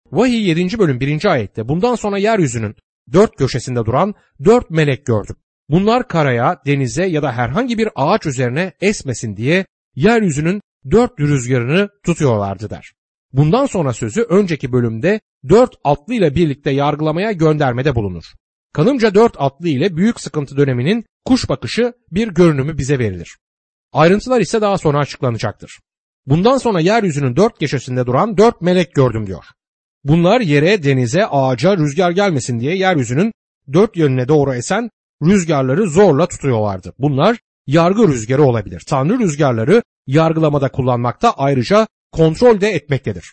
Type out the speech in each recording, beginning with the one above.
Vahiy 7. bölüm 1. ayette bundan sonra yeryüzünün dört köşesinde duran 4 melek gördüm. Bunlar karaya, denize ya da herhangi bir ağaç üzerine esmesin diye yeryüzünün 4 rüzgarını tutuyorlardı der. Bundan sonra sözü önceki bölümde 4 atlı ile birlikte yargılamaya göndermede bulunur. Kanımca 4 atlı ile büyük sıkıntı döneminin kuş bakışı bir görünümü bize verilir. Ayrıntılar ise daha sonra açıklanacaktır. Bundan sonra yeryüzünün 4 köşesinde duran 4 melek gördüm diyor. Bunlar yere, denize, ağaca rüzgar gelmesin diye yeryüzünün 4 yönüne doğru esen rüzgarları zorla tutuyorlardı. Bunlar yargı rüzgarı olabilir. Tanrı rüzgarları yargılamada kullanmakta, ayrıca kontrol de etmektedir.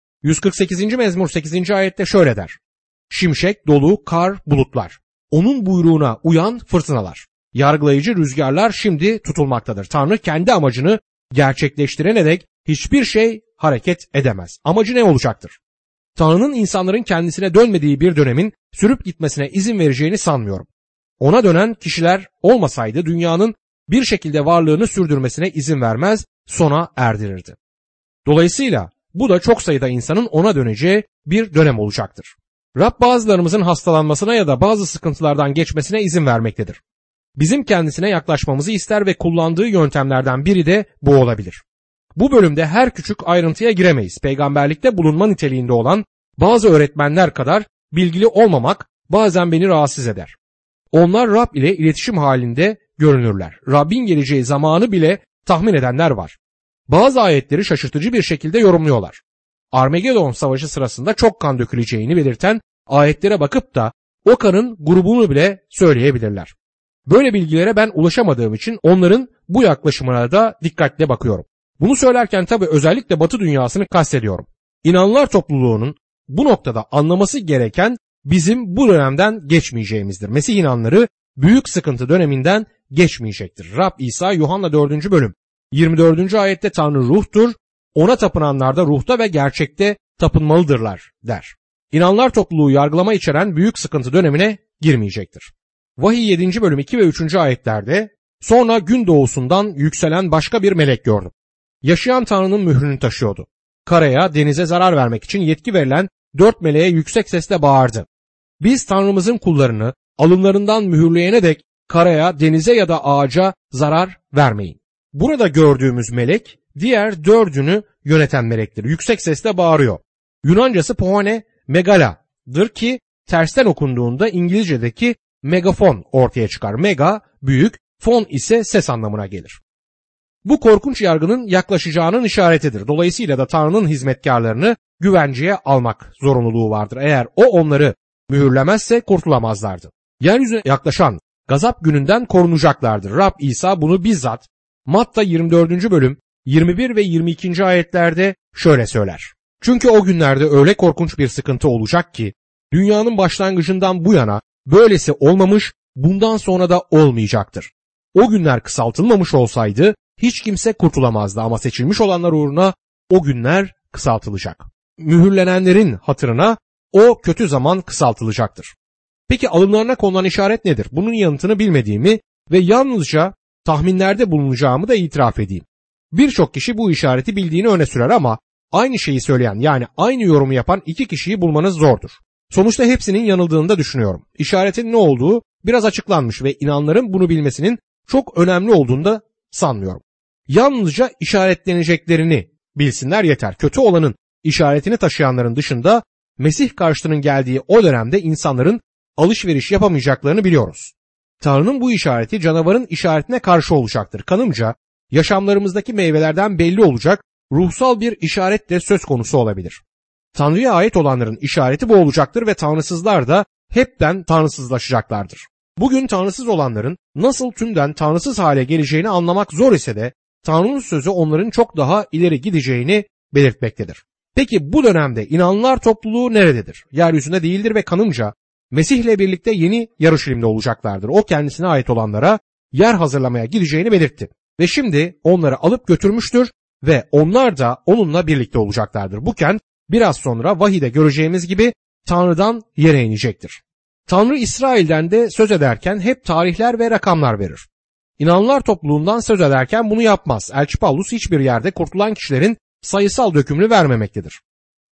148. mezmur 8. ayette şöyle der. Şimşek, dolu, kar, bulutlar. Onun buyruğuna uyan fırtınalar. Yargılayıcı rüzgarlar şimdi tutulmaktadır. Tanrı kendi amacını gerçekleştirene dek hiçbir şey hareket edemez. Amacı ne olacaktır? Tanrı'nın insanların kendisine dönmediği bir dönemin sürüp gitmesine izin vereceğini sanmıyorum. Ona dönen kişiler olmasaydı dünyanın bir şekilde varlığını sürdürmesine izin vermez, sona erdirirdi. Dolayısıyla bu da çok sayıda insanın ona döneceği bir dönem olacaktır. Rab bazılarımızın hastalanmasına ya da bazı sıkıntılardan geçmesine izin vermektedir. Bizim kendisine yaklaşmamızı ister ve kullandığı yöntemlerden biri de bu olabilir. Bu bölümde her küçük ayrıntıya giremeyiz. Peygamberlikte bulunma niteliğinde olan bazı öğretmenler kadar bilgili olmamak bazen beni rahatsız eder. Onlar Rab ile iletişim halinde görünürler. Rabbin geleceği zamanı bile tahmin edenler var. Bazı ayetleri şaşırtıcı bir şekilde yorumluyorlar. Armagedon savaşı sırasında çok kan döküleceğini belirten ayetlere bakıp da o kanın grubunu bile söyleyebilirler. Böyle bilgilere ben ulaşamadığım için onların bu yaklaşımına da dikkatle bakıyorum. Bunu söylerken tabii özellikle Batı dünyasını kastediyorum. İnananlar topluluğunun bu noktada anlaması gereken bizim bu dönemden geçmeyeceğimizdir. Mesih inanları büyük sıkıntı döneminden geçmeyecektir. Rab İsa Yuhanna 4. bölüm 24. ayette Tanrı ruhtur, ona tapınanlar da ruhta ve gerçekte tapınmalıdırlar der. İnananlar topluluğu yargılama içeren büyük sıkıntı dönemine girmeyecektir. Vahiy 7. bölüm 2 ve 3. ayetlerde sonra gün doğusundan yükselen başka bir melek gördüm. Yaşayan Tanrı'nın mührünü taşıyordu. Karaya, denize zarar vermek için yetki verilen 4 meleğe yüksek sesle bağırdı. Biz Tanrımızın kullarını alınlarından mühürleyene dek karaya, denize ya da ağaca zarar vermeyin. Burada gördüğümüz melek diğer 4'ünü yöneten melektir. Yüksek sesle bağırıyor. Yunancası pohane megala'dır ki tersten okunduğunda İngilizce'deki megafon ortaya çıkar. Mega büyük, fon ise ses anlamına gelir. Bu korkunç yargının yaklaşacağının işaretidir. Dolayısıyla da Tanrı'nın hizmetkarlarını güvenceye almak zorunluluğu vardır. Eğer o onları mühürlemezse kurtulamazlardı. Yeryüzüne yaklaşan gazap gününden korunacaklardır. Rab İsa bunu bizzat Matta 24. bölüm 21 ve 22. ayetlerde şöyle söyler. Çünkü o günlerde öyle korkunç bir sıkıntı olacak ki dünyanın başlangıcından bu yana böylesi olmamış, bundan sonra da olmayacaktır. O günler kısaltılmamış olsaydı hiç kimse kurtulamazdı ama seçilmiş olanlar uğruna o günler kısaltılacak. Mühürlenenlerin hatırına o kötü zaman kısaltılacaktır. Peki alımlarına konulan işaret nedir? Bunun yanıtını bilmediğimi ve yalnızca tahminlerde bulunacağımı da itiraf edeyim. Birçok kişi bu işareti bildiğini öne sürer ama aynı şeyi söyleyen yani aynı yorumu yapan iki kişiyi bulmanız zordur. Sonuçta hepsinin yanıldığını da düşünüyorum. İşaretin ne olduğu biraz açıklanmış ve inanların bunu bilmesinin çok önemli olduğunu da sanmıyorum. Yalnızca işaretleneceklerini bilsinler yeter. Kötü olanın işaretini taşıyanların dışında Mesih karşıtının geldiği o dönemde insanların alışveriş yapamayacaklarını biliyoruz. Tanrı'nın bu işareti canavarın işaretine karşı olacaktır. Kanımca yaşamlarımızdaki meyvelerden belli olacak ruhsal bir işaret de söz konusu olabilir. Tanrı'ya ait olanların işareti bu olacaktır ve tanrısızlar da hepten tanrısızlaşacaklardır. Bugün tanrısız olanların nasıl tümden tanrısız hale geleceğini anlamak zor ise de Tanrı'nın sözü onların çok daha ileri gideceğini belirtmektedir. Peki bu dönemde inananlar topluluğu nerededir? Yeryüzünde değildir ve kanımca Mesih'le birlikte yeni Yaruşilim'de olacaklardır. O kendisine ait olanlara yer hazırlamaya gideceğini belirtti. Ve şimdi onları alıp götürmüştür ve onlar da onunla birlikte olacaklardır. Bu kent biraz sonra vahide göreceğimiz gibi Tanrı'dan yere inecektir. Tanrı İsrail'den de söz ederken hep tarihler ve rakamlar verir. İnananlar topluluğundan söz ederken bunu yapmaz. Elçi Paulus hiçbir yerde kurtulan kişilerin sayısal dökümünü vermemektedir.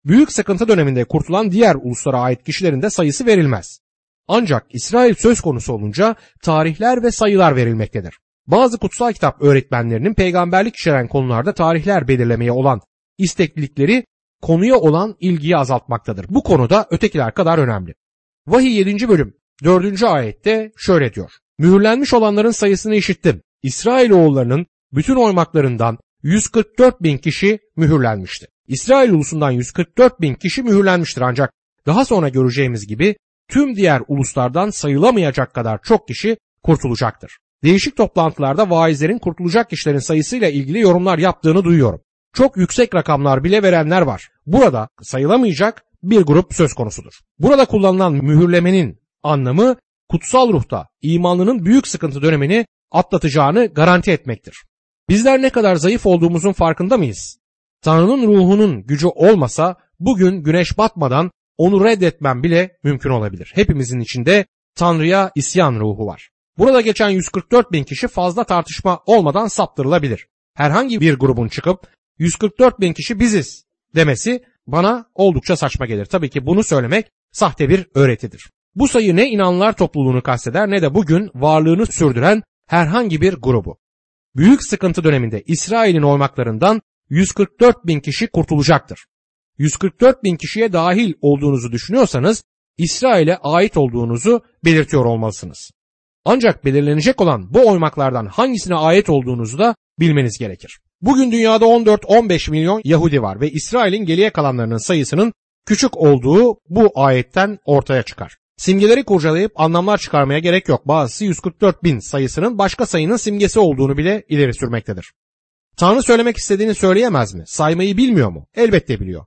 Büyük sıkıntı döneminde kurtulan diğer uluslara ait kişilerin de sayısı verilmez. Ancak İsrail söz konusu olunca tarihler ve sayılar verilmektedir. Bazı kutsal kitap öğretmenlerinin peygamberlik içeren konularda tarihler belirlemeye olan isteklilikleri konuya olan ilgiyi azaltmaktadır. Bu konuda ötekiler kadar önemli. Vahiy 7. bölüm 4. ayette şöyle diyor. Mühürlenmiş olanların sayısını işittim. İsrailoğullarının bütün oymaklarından 144.000 kişi mühürlenmişti. İsrail ulusundan 144.000 kişi mühürlenmiştir ancak daha sonra göreceğimiz gibi tüm diğer uluslardan sayılamayacak kadar çok kişi kurtulacaktır. Değişik toplantılarda vaizlerin kurtulacak kişilerin sayısıyla ilgili yorumlar yaptığını duyuyorum. Çok yüksek rakamlar bile verenler var. Burada sayılamayacak bir grup söz konusudur. Burada kullanılan mühürlemenin anlamı kutsal ruhta imanlının büyük sıkıntı dönemini atlatacağını garanti etmektir. Bizler ne kadar zayıf olduğumuzun farkında mıyız? Tanrı'nın ruhunun gücü olmasa bugün güneş batmadan onu reddetmem bile mümkün olabilir. Hepimizin içinde Tanrı'ya isyan ruhu var. Burada geçen 144.000 kişi fazla tartışma olmadan saptırılabilir. Herhangi bir grubun çıkıp 144.000 kişi biziz demesi bana oldukça saçma gelir. Tabii ki bunu söylemek sahte bir öğretidir. Bu sayı ne inanlar topluluğunu kasteder ne de bugün varlığını sürdüren herhangi bir grubu. Büyük sıkıntı döneminde İsrail'in oymaklarından 144.000 kişi kurtulacaktır. 144.000 kişiye dahil olduğunuzu düşünüyorsanız İsrail'e ait olduğunuzu belirtiyor olmalısınız. Ancak belirlenecek olan bu oymaklardan hangisine ait olduğunuzu da bilmeniz gerekir. Bugün dünyada 14-15 milyon Yahudi var ve İsrail'in geriye kalanlarının sayısının küçük olduğu bu ayetten ortaya çıkar. Simgeleri kurcalayıp anlamlar çıkarmaya gerek yok. Bazısı 144.000 sayısının başka sayının simgesi olduğunu bile ileri sürmektedir. Tanrı söylemek istediğini söyleyemez mi? Saymayı bilmiyor mu? Elbette biliyor.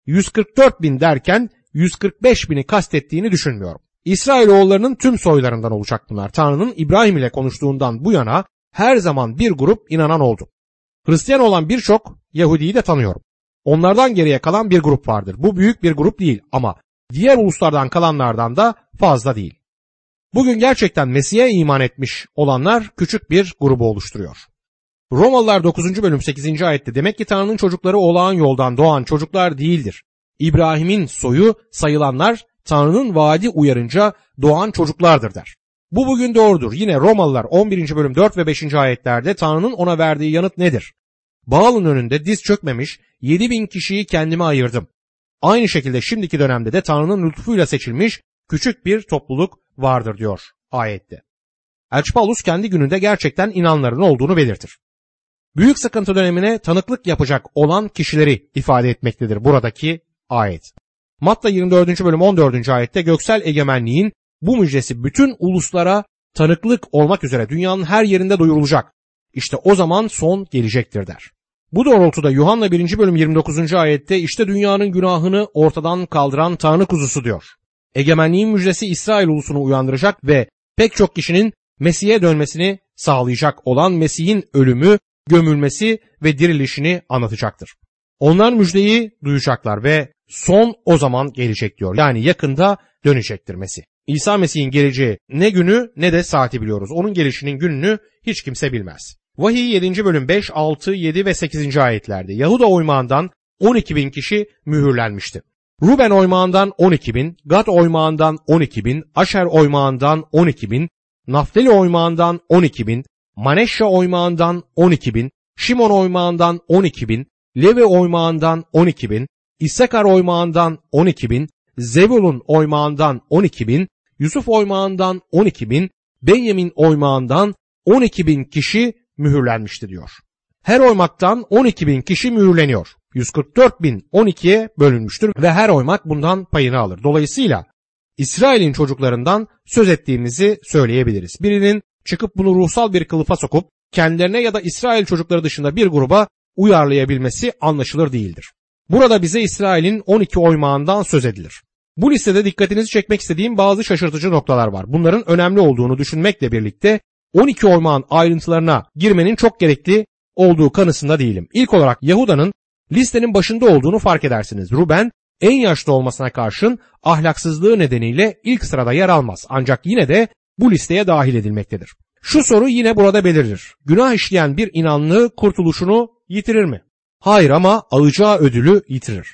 144.000 derken 145.000'i kastettiğini düşünmüyorum. İsrailoğullarının tüm soylarından olacak bunlar. Tanrı'nın İbrahim ile konuştuğundan bu yana her zaman bir grup inanan oldu. Hristiyan olan birçok Yahudi'yi de tanıyorum. Onlardan geriye kalan bir grup vardır. Bu büyük bir grup değil ama diğer uluslardan kalanlardan da fazla değil. Bugün gerçekten Mesih'e iman etmiş olanlar küçük bir grubu oluşturuyor. Romalılar 9. bölüm 8. ayette demek ki Tanrı'nın çocukları olağan yoldan doğan çocuklar değildir. İbrahim'in soyu sayılanlar Tanrı'nın vaadi uyarınca doğan çocuklardır der. Bu bugün doğrudur. Yine Romalılar 11. bölüm 4 ve 5. ayetlerde Tanrı'nın ona verdiği yanıt nedir? Baal'ın önünde diz çökmemiş 7.000 kişiyi kendime ayırdım. Aynı şekilde şimdiki dönemde de Tanrı'nın lütfuyla seçilmiş küçük bir topluluk vardır diyor ayette. Elçi Paulus kendi gününde gerçekten inanların olduğunu belirtir. Büyük sıkıntı dönemine tanıklık yapacak olan kişileri ifade etmektedir buradaki ayet. Matta 24. bölüm 14. ayette göksel egemenliğin bu müjdesi bütün uluslara tanıklık olmak üzere dünyanın her yerinde duyurulacak. İşte o zaman son gelecektir der. Bu doğrultuda Yuhanna 1. bölüm 29. ayette işte dünyanın günahını ortadan kaldıran Tanrı kuzusu diyor. Egemenliğin müjdesi İsrail ulusunu uyandıracak ve pek çok kişinin Mesih'e dönmesini sağlayacak olan Mesih'in ölümü, gömülmesi ve dirilişini anlatacaktır. Onlar müjdeyi duyacaklar ve son o zaman gelecek diyor. Yani yakında dönecektir Mesih. İsa Mesih'in geleceği ne günü ne de saati biliyoruz. Onun gelişinin gününü hiç kimse bilmez. Vahiy 7. bölüm 5, 6, 7 ve 8. ayetlerde Yahuda oymağından 12.000 kişi mühürlenmişti. Ruben oymağından 12.000, Gad oymağından 12.000, Aşer oymağından 12.000, Naftali oymağından 12.000, Maneşşe oymağından 12.000, Şimon oymağından 12.000, Levi oymağından 12.000, İssakar oymağından 12.000, Zebulun oymağından 12.000, Yusuf oymağından 12.000, Benyamin oymağından 12.000 kişi mühürlenmişti diyor. Her oymaktan 12.000 kişi mühürleniyor. 144.000 12'ye bölünmüştür ve her oymak bundan payını alır. Dolayısıyla İsrail'in çocuklarından söz ettiğimizi söyleyebiliriz. Birinin çıkıp bunu ruhsal bir kılıfa sokup kendilerine ya da İsrail çocukları dışında bir gruba uyarlayabilmesi anlaşılır değildir. Burada bize İsrail'in 12 oymağından söz edilir. Bu listede dikkatinizi çekmek istediğim bazı şaşırtıcı noktalar var. Bunların önemli olduğunu düşünmekle birlikte 12 oymağın ayrıntılarına girmenin çok gerekli olduğu kanısında değilim. İlk olarak Yahuda'nın listenin başında olduğunu fark edersiniz. Ruben en yaşlı olmasına karşın ahlaksızlığı nedeniyle ilk sırada yer almaz. Ancak yine de bu listeye dahil edilmektedir. Şu soru yine burada belirir. Günah işleyen bir inanlı kurtuluşunu yitirir mi? Hayır ama alacağı ödülü yitirir.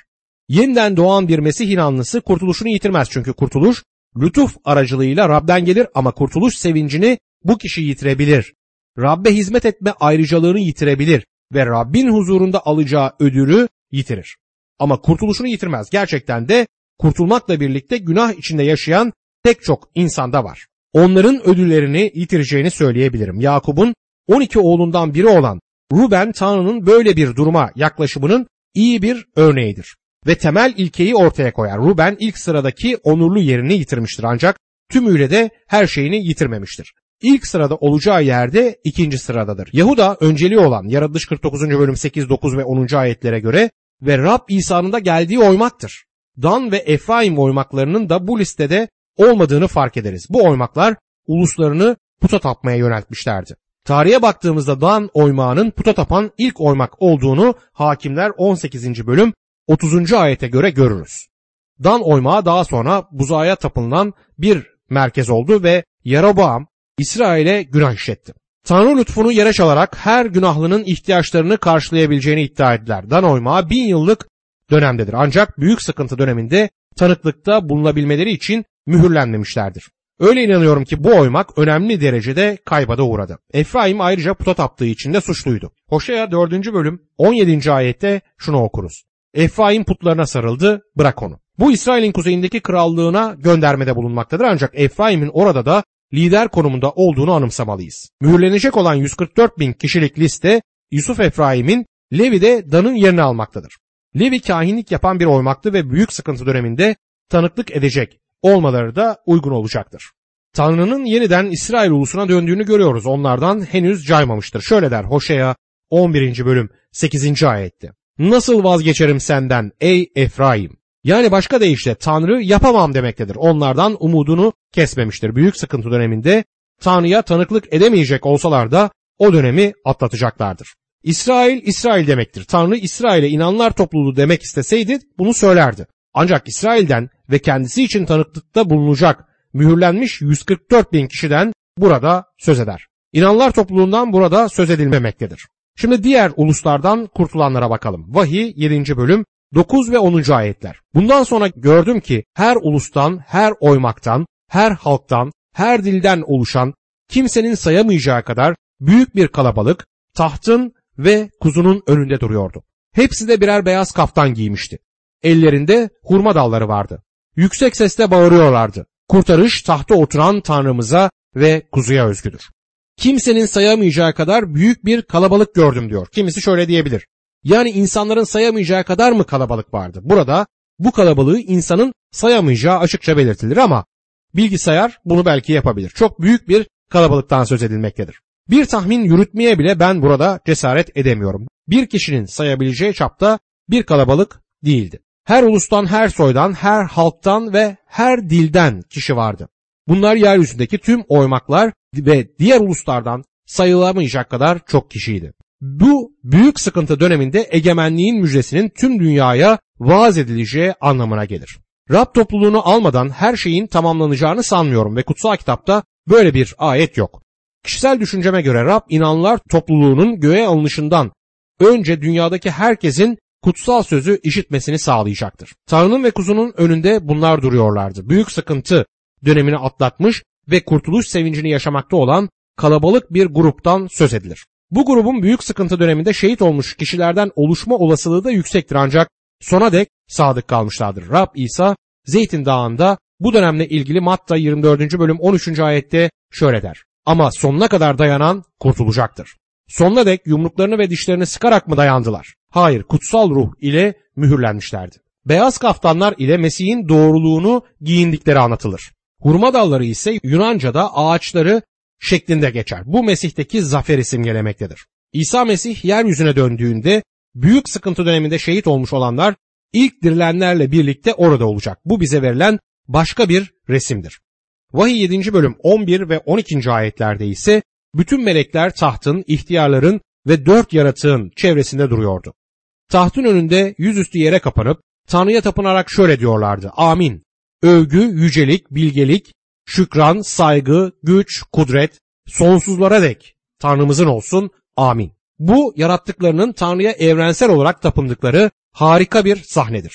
Yeniden doğan bir Mesih inanlısı kurtuluşunu yitirmez. Çünkü kurtuluş lütuf aracılığıyla Rab'den gelir ama kurtuluş sevincini bu kişi yitirebilir. Rab'be hizmet etme ayrıcalığını yitirebilir ve Rabbin huzurunda alacağı ödülü yitirir. Ama kurtuluşunu yitirmez. Gerçekten de kurtulmakla birlikte günah içinde yaşayan pek çok insanda var. Onların ödüllerini yitireceğini söyleyebilirim. Yakup'un 12 oğlundan biri olan Ruben, Tanrı'nın böyle bir duruma yaklaşımının iyi bir örneğidir. Ve temel ilkeyi ortaya koyar. Ruben ilk sıradaki onurlu yerini yitirmiştir ancak tümüyle de her şeyini yitirmemiştir. İlk sırada olacağı yerde ikinci sıradadır. Yahuda önceliği olan Yaratılış 49. bölüm 8, 9 ve 10. ayetlere göre ve Rab İsa'nın da geldiği oymaktır. Dan ve Efraim oymaklarının da bu listede olmadığını fark ederiz. Bu oymaklar uluslarını puta tapmaya yöneltmişlerdi. Tarihe baktığımızda Dan oymağının puta tapan ilk oymak olduğunu Hakimler 18. bölüm 30. ayete göre görürüz. Dan oymağı daha sonra buzağa tapınılan bir merkez oldu ve Yeroboam İsrail'e günah işletti. Tanrı lütfunu yere çalarak her günahlının ihtiyaçlarını karşılayabileceğini iddia ettiler. Dan oymağı 1000 yıllık dönemdedir. Ancak büyük sıkıntı döneminde tanıklıkta bulunabilmeleri için mühürlenmemişlerdir. Öyle inanıyorum ki bu oymak önemli derecede kayba da uğradı. Efraim ayrıca puta taptığı için de suçluydu. Hoşea 4. bölüm 17. ayette şunu okuruz. Efraim putlarına sarıldı, bırak onu. Bu İsrail'in kuzeyindeki krallığına göndermede bulunmaktadır ancak Efraim'in orada da lider konumunda olduğunu anımsamalıyız. Mühürlenecek olan 144.000 kişilik liste Yusuf Efraim'in, Levi de Dan'ın yerini almaktadır. Levi kahinlik yapan bir oymaktı ve büyük sıkıntı döneminde tanıklık edecek olmaları da uygun olacaktır. Tanrı'nın yeniden İsrail ulusuna döndüğünü görüyoruz. Onlardan henüz caymamıştır. Şöyle der Hoşea 11. bölüm 8. ayette. Nasıl vazgeçerim senden ey Efraim? Yani başka deyişle Tanrı yapamam demektedir. Onlardan umudunu kesmemiştir. Büyük sıkıntı döneminde Tanrı'ya tanıklık edemeyecek olsalar da o dönemi atlatacaklardır. İsrail, İsrail demektir. Tanrı İsrail'e inananlar topluluğu demek isteseydi bunu söylerdi. Ancak İsrail'den ve kendisi için tanıklıkta bulunacak mühürlenmiş 144.000 kişiden burada söz eder. İnananlar topluluğundan burada söz edilmemektedir. Şimdi diğer uluslardan kurtulanlara bakalım. Vahiy 7. bölüm 9 ve 10. ayetler. Bundan sonra gördüm ki her ulustan, her oymaktan, her halktan, her dilden oluşan kimsenin sayamayacağı kadar büyük bir kalabalık tahtın ve kuzunun önünde duruyordu. Hepsi de birer beyaz kaftan giymişti. Ellerinde hurma dalları vardı. Yüksek sesle bağırıyorlardı. Kurtarış tahta oturan Tanrımıza ve kuzuya özgüdür. Kimsenin sayamayacağı kadar büyük bir kalabalık gördüm diyor. Kimisi şöyle diyebilir. Yani insanların sayamayacağı kadar mı kalabalık vardı? Burada bu kalabalığı insanın sayamayacağı açıkça belirtilir ama bilgisayar bunu belki yapabilir. Çok büyük bir kalabalıktan söz edilmektedir. Bir tahmin yürütmeye bile ben burada cesaret edemiyorum. Bir kişinin sayabileceği çapta bir kalabalık değildi. Her ulustan, her soydan, her halktan ve her dilden kişi vardı. Bunlar yeryüzündeki tüm oymaklar ve diğer uluslardan sayılamayacak kadar çok kişiydi. Bu büyük sıkıntı döneminde egemenliğin müjdesinin tüm dünyaya vaaz edileceği anlamına gelir. Rab topluluğunu almadan her şeyin tamamlanacağını sanmıyorum ve kutsal kitapta böyle bir ayet yok. Kişisel düşünceme göre Rab inanlar topluluğunun göğe alınışından önce dünyadaki herkesin kutsal sözü işitmesini sağlayacaktır. Tanrı'nın ve kuzunun önünde bunlar duruyorlardı. Büyük sıkıntı dönemini atlatmış ve kurtuluş sevincini yaşamakta olan kalabalık bir gruptan söz edilir. Bu grubun büyük sıkıntı döneminde şehit olmuş kişilerden oluşma olasılığı da yüksektir ancak sona dek sadık kalmışlardır. Rab İsa Zeytin Dağı'nda bu dönemle ilgili Matta 24. bölüm 13. ayette şöyle der. Ama sonuna kadar dayanan kurtulacaktır. Sonuna dek yumruklarını ve dişlerini sıkarak mı dayandılar? Hayır, kutsal ruh ile mühürlenmişlerdi. Beyaz kaftanlar ile Mesih'in doğruluğunu giyindikleri anlatılır. Hurma dalları ise Yunanca'da ağaçları şeklinde geçer. Bu Mesih'teki zaferi simgelemektedir. İsa Mesih yeryüzüne döndüğünde büyük sıkıntı döneminde şehit olmuş olanlar ilk dirilenlerle birlikte orada olacak. Bu bize verilen başka bir resimdir. Vahiy 7. bölüm 11 ve 12. ayetlerde ise bütün melekler tahtın, ihtiyarların ve 4 yaratığın çevresinde duruyordu. Tahtın önünde yüzüstü yere kapanıp Tanrı'ya tapınarak şöyle diyorlardı. Amin. Övgü, yücelik, bilgelik, şükran, saygı, güç, kudret, sonsuzlara dek Tanrımızın olsun. Amin. Bu yarattıklarının Tanrı'ya evrensel olarak tapındıkları harika bir sahnedir.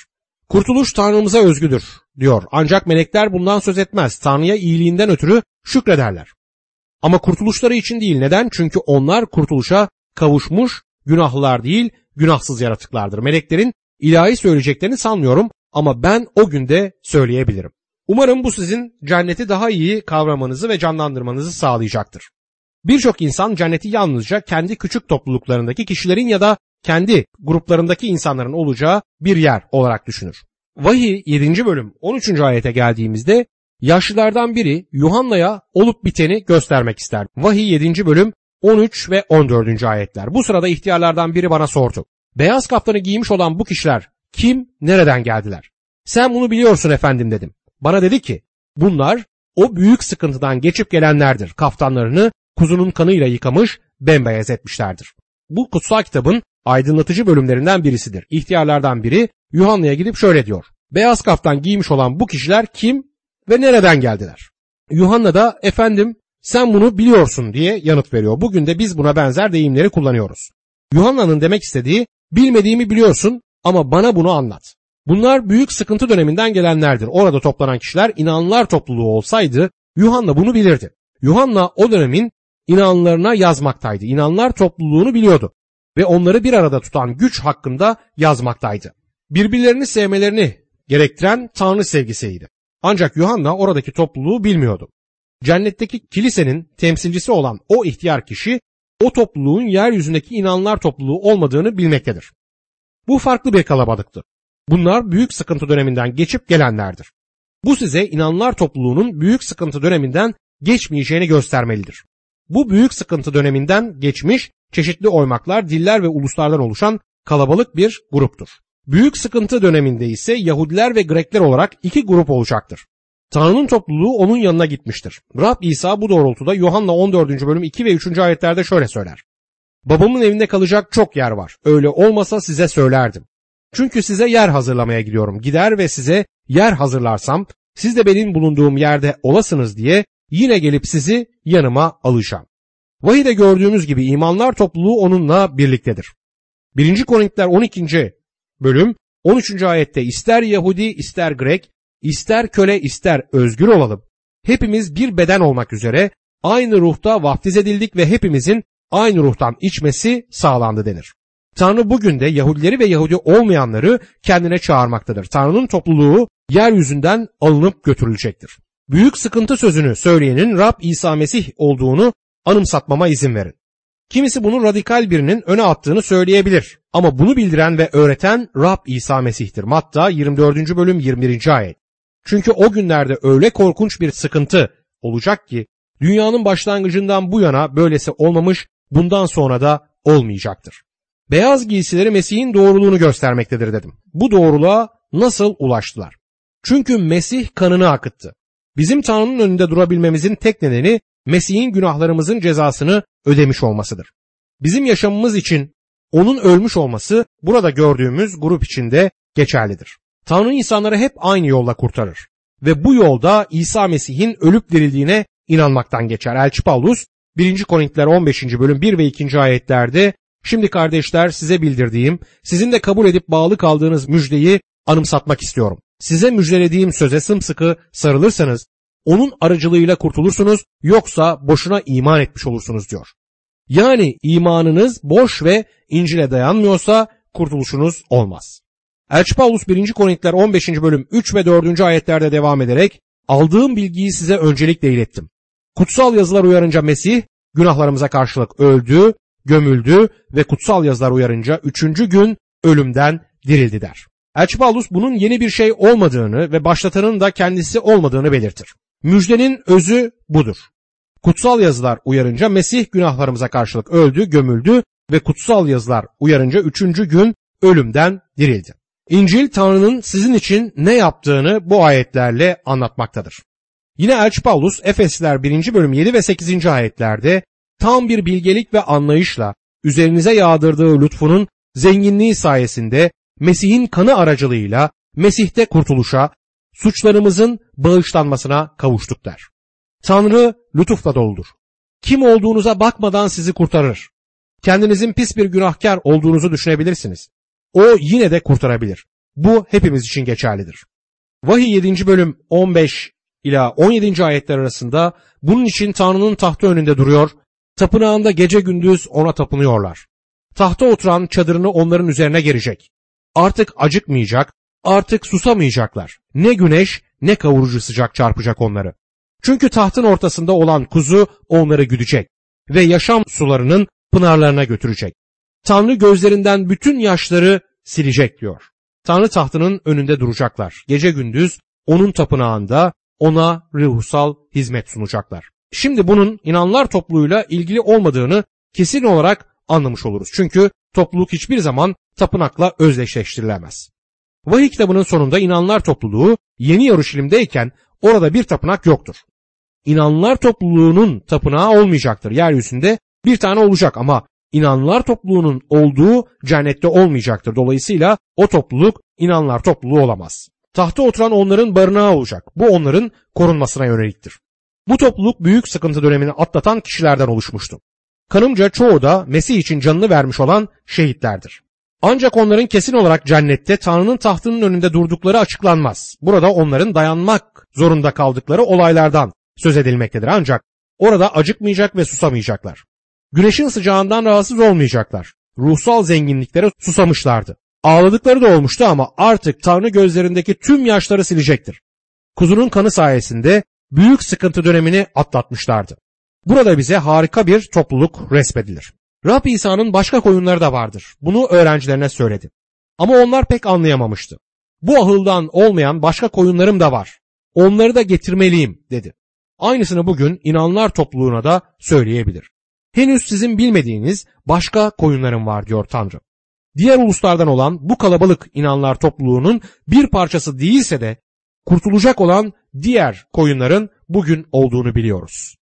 Kurtuluş Tanrımıza özgüdür diyor. Ancak melekler bundan söz etmez. Tanrı'ya iyiliğinden ötürü şükrederler. Ama kurtuluşları için değil. Neden? Çünkü onlar kurtuluşa kavuşmuş günahlılar değil, günahsız yaratıklardır. Meleklerin ilahi söyleyeceklerini sanmıyorum ama ben o günde söyleyebilirim. Umarım bu sizin cenneti daha iyi kavramanızı ve canlandırmanızı sağlayacaktır. Birçok insan cenneti yalnızca kendi küçük topluluklarındaki kişilerin ya da kendi gruplarındaki insanların olacağı bir yer olarak düşünür. Vahiy 7. bölüm 13. ayete geldiğimizde yaşlılardan biri Yuhanna'ya olup biteni göstermek ister. Vahiy 7. bölüm 13 ve 14. ayetler. Bu sırada ihtiyarlardan biri bana sordu. Beyaz kaftanı giymiş olan bu kişiler kim, nereden geldiler? Sen bunu biliyorsun efendim dedim. Bana dedi ki bunlar o büyük sıkıntıdan geçip gelenlerdir. Kaftanlarını kuzunun kanıyla yıkamış, bembeyaz etmişlerdir. Bu kutsal kitabın aydınlatıcı bölümlerinden birisidir. İhtiyarlardan biri Yuhanna'ya gidip şöyle diyor. Beyaz kaftan giymiş olan bu kişiler kim ve nereden geldiler? Yuhanna da efendim sen bunu biliyorsun diye yanıt veriyor. Bugün de biz buna benzer deyimleri kullanıyoruz. Yuhanna'nın demek istediği bilmediğimi biliyorsun ama bana bunu anlat. Bunlar büyük sıkıntı döneminden gelenlerdir. Orada toplanan kişiler inanlılar topluluğu olsaydı Yuhanna bunu bilirdi. Yuhanna o dönemin inanlarına yazmaktaydı. İnanlar topluluğunu biliyordu ve onları bir arada tutan güç hakkında yazmaktaydı. Birbirlerini sevmelerini gerektiren Tanrı sevgisiydi. Ancak Yuhanna oradaki topluluğu bilmiyordu. Cennetteki kilisenin temsilcisi olan o ihtiyar kişi o topluluğun yeryüzündeki inanlar topluluğu olmadığını bilmektedir. Bu farklı bir kalabalıktı. Bunlar büyük sıkıntı döneminden geçip gelenlerdir. Bu size inanlar topluluğunun büyük sıkıntı döneminden geçmeyeceğini göstermelidir. Bu büyük sıkıntı döneminden geçmiş çeşitli oymaklar, diller ve uluslardan oluşan kalabalık bir gruptur. Büyük sıkıntı döneminde ise Yahudiler ve Grekler olarak iki grup olacaktır. Tanrı'nın topluluğu onun yanına gitmiştir. Rab İsa bu doğrultuda Yuhanna 14. bölüm 2 ve 3. ayetlerde şöyle söyler. Babamın evinde kalacak çok yer var. Öyle olmasa size söylerdim. Çünkü size yer hazırlamaya gidiyorum. Gider ve size yer hazırlarsam siz de benim bulunduğum yerde olasınız diye yine gelip sizi yanıma alacağım. Vahide gördüğümüz gibi imanlar topluluğu onunla birliktedir. 1. Korintiler 12. bölüm 13. ayette ister Yahudi ister Grek, ister köle ister özgür olalım. Hepimiz bir beden olmak üzere aynı ruhta vaftiz edildik ve hepimizin aynı ruhtan içmesi sağlandı denir. Tanrı bugün de Yahudileri ve Yahudi olmayanları kendine çağırmaktadır. Tanrı'nın topluluğu yeryüzünden alınıp götürülecektir. Büyük sıkıntı sözünü söyleyenin Rab İsa Mesih olduğunu anımsatmama izin verin. Kimisi bunu radikal birinin öne attığını söyleyebilir. Ama bunu bildiren ve öğreten Rab İsa Mesih'tir. Matta 24. bölüm 21. ayet. Çünkü o günlerde öyle korkunç bir sıkıntı olacak ki dünyanın başlangıcından bu yana böylesi olmamış, bundan sonra da olmayacaktır. Beyaz giysileri Mesih'in doğruluğunu göstermektedir dedim. Bu doğruluğa nasıl ulaştılar? Çünkü Mesih kanını akıttı. Bizim Tanrı'nın önünde durabilmemizin tek nedeni Mesih'in günahlarımızın cezasını ödemiş olmasıdır. Bizim yaşamımız için onun ölmüş olması burada gördüğümüz grup içinde geçerlidir. Tanrı insanları hep aynı yolla kurtarır ve bu yolda İsa Mesih'in ölüp dirildiğine inanmaktan geçer. Elçi Pavlus 1. Korintiler 15. bölüm 1 ve 2. ayetlerde şimdi kardeşler size bildirdiğim, sizin de kabul edip bağlı kaldığınız müjdeyi anımsatmak istiyorum. Size müjdelediğim söze sımsıkı sarılırsanız onun aracılığıyla kurtulursunuz, yoksa boşuna iman etmiş olursunuz diyor. Yani imanınız boş ve İncil'e dayanmıyorsa kurtuluşunuz olmaz. Elçi Pavlus 1. Korintiler 15. bölüm 3 ve 4. ayetlerde devam ederek aldığım bilgiyi size öncelikle ilettim. Kutsal yazılar uyarınca Mesih günahlarımıza karşılık öldü, gömüldü ve kutsal yazılar uyarınca 3. gün ölümden dirildi der. Elçi Pavlus bunun yeni bir şey olmadığını ve başlatanın da kendisi olmadığını belirtir. Müjdenin özü budur. Kutsal yazılar uyarınca Mesih günahlarımıza karşılık öldü, gömüldü ve kutsal yazılar uyarınca 3. gün ölümden dirildi. İncil Tanrı'nın sizin için ne yaptığını bu ayetlerle anlatmaktadır. Yine Elçi Pavlus Efesliler 1. bölüm 7 ve 8. ayetlerde tam bir bilgelik ve anlayışla üzerinize yağdırdığı lütfunun zenginliği sayesinde Mesih'in kanı aracılığıyla Mesih'te kurtuluşa, suçlarımızın bağışlanmasına kavuştuk der. Tanrı lütufla doludur. Kim olduğunuza bakmadan sizi kurtarır. Kendinizin pis bir günahkar olduğunuzu düşünebilirsiniz. O yine de kurtarabilir. Bu hepimiz için geçerlidir. Vahiy 7. bölüm 15 ila 17. ayetler arasında bunun için Tanrı'nın tahtı önünde duruyor, tapınağında gece gündüz ona tapınıyorlar. Tahta oturan çadırını onların üzerine gerecek. Artık acıkmayacak, artık susamayacaklar. Ne güneş ne kavurucu sıcak çarpacak onları. Çünkü tahtın ortasında olan kuzu onları güdecek ve yaşam sularının pınarlarına götürecek. Tanrı gözlerinden bütün yaşları silecek diyor. Tanrı tahtının önünde duracaklar. Gece gündüz onun tapınağında ona ruhsal hizmet sunacaklar. Şimdi bunun inanlar topluluğuyla ilgili olmadığını kesin olarak anlamış oluruz. Çünkü topluluk hiçbir zaman tapınakla özdeşleştirilemez. Vahiy kitabının sonunda inanlar topluluğu Yeni Yeruşalim'deyken orada bir tapınak yoktur. İnanlar topluluğunun tapınağı olmayacaktır. Yeryüzünde bir tane olacak ama inanlar topluluğunun olduğu cennette olmayacaktır. Dolayısıyla o topluluk inanlar topluluğu olamaz. Tahta oturan onların barınağı olacak. Bu onların korunmasına yöneliktir. Bu topluluk büyük sıkıntı dönemini atlatan kişilerden oluşmuştu. Kanımca çoğu da Mesih için canını vermiş olan şehitlerdir. Ancak onların kesin olarak cennette Tanrı'nın tahtının önünde durdukları açıklanmaz. Burada onların dayanmak zorunda kaldıkları olaylardan söz edilmektedir. Ancak orada acıkmayacak ve susamayacaklar. Güneşin sıcağından rahatsız olmayacaklar. Ruhsal zenginliklere susamışlardı. Ağladıkları da olmuştu ama artık Tanrı gözlerindeki tüm yaşları silecektir. Kuzunun kanı sayesinde büyük sıkıntı dönemini atlatmışlardı. Burada bize harika bir topluluk resmedilir. Rab İsa'nın başka koyunları da vardır. Bunu öğrencilerine söyledi. Ama onlar pek anlayamamıştı. Bu ahıldan olmayan başka koyunlarım da var. Onları da getirmeliyim dedi. Aynısını bugün inanlar topluluğuna da söyleyebilir. Henüz sizin bilmediğiniz başka koyunlarım var diyor Tanrı. Diğer uluslardan olan bu kalabalık inanlar topluluğunun bir parçası değilse de kurtulacak olan diğer koyunların bugün olduğunu biliyoruz.